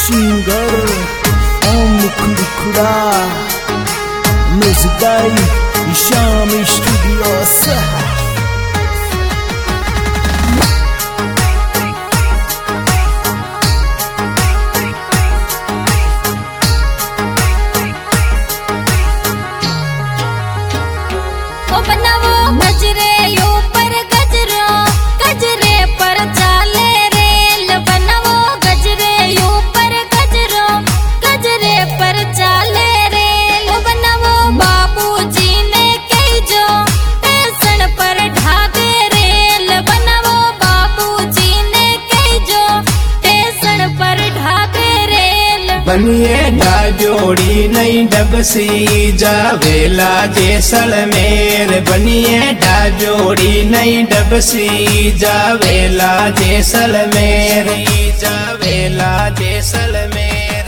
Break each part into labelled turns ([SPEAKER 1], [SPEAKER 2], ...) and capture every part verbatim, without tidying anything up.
[SPEAKER 1] singer Om Kudukura Music by Ishami Studios.
[SPEAKER 2] बनावो गजरे ऊपर गजरो गजरे पर चाले रेल बनावो गजरे ऊपर गजरो गजरे पर चाले रेल बनावो बाबूजी ने कही जो स्टेशन पर ढाबे रेल बनावो बाबूजी ने कही जो स्टेशन पर ढाबे रेल
[SPEAKER 3] बनिए जोड़ी नई डबसी जावेला जैसलमेर बनिए जोड़ी नई डबसी जावेला जैसलमेर जावेला जैसलमेर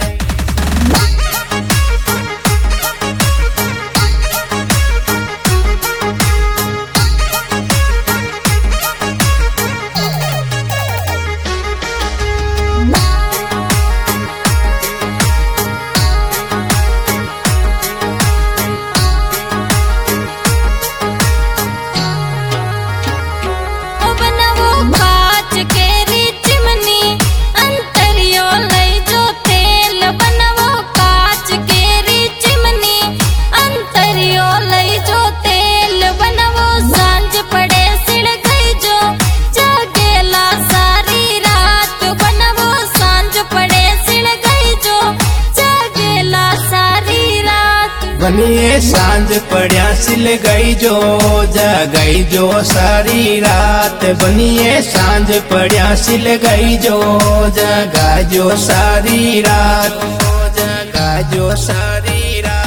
[SPEAKER 3] बनिए सांझ पड़िया सिल गई जो जा गई जो सारी रात बनिए सांझ पड़िया सिल गई जो जगा जो सारी रात जगा जो सारी रात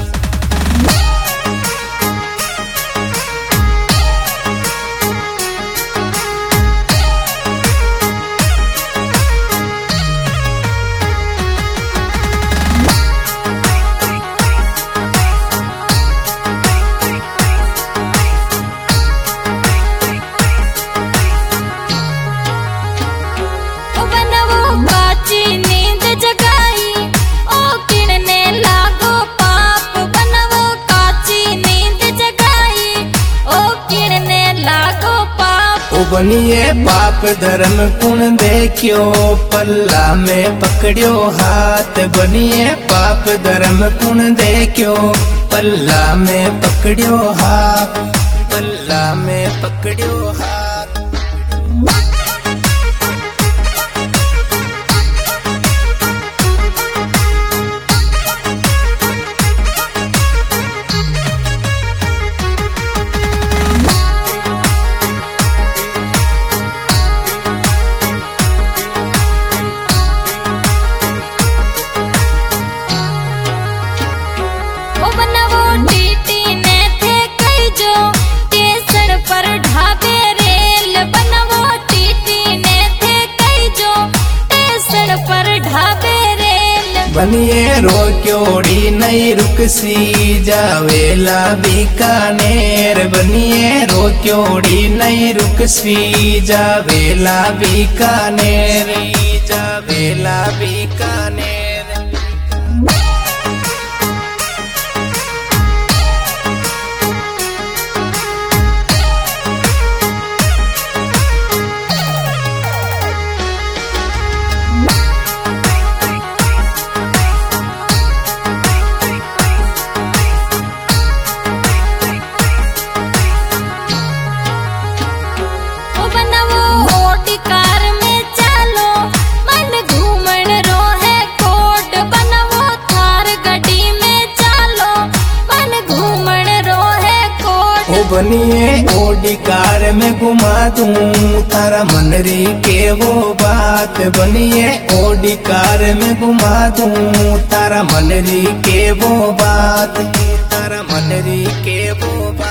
[SPEAKER 3] बनिए पाप धर्म कुण देखियो पल्ला में पकड़ियो हाथ बनिए पाप धर्म कुण देखियो पल्ला में पकड़ियो हाथ पल्ला में पकड़ियो हाथ बनिए रोक्योड़ी नई रुकसी जावेला बीकानेर बनिए रोक्योड़ी नई रुकसी जावेला बीकानेर जावेला बीकानेर बनिए ओडी कार में घुमा दूं तारा मनरी के वो बात बनिए ओडी कार में घुमा दूं तारा मनरी के वो बात तारा मनरी के वो बात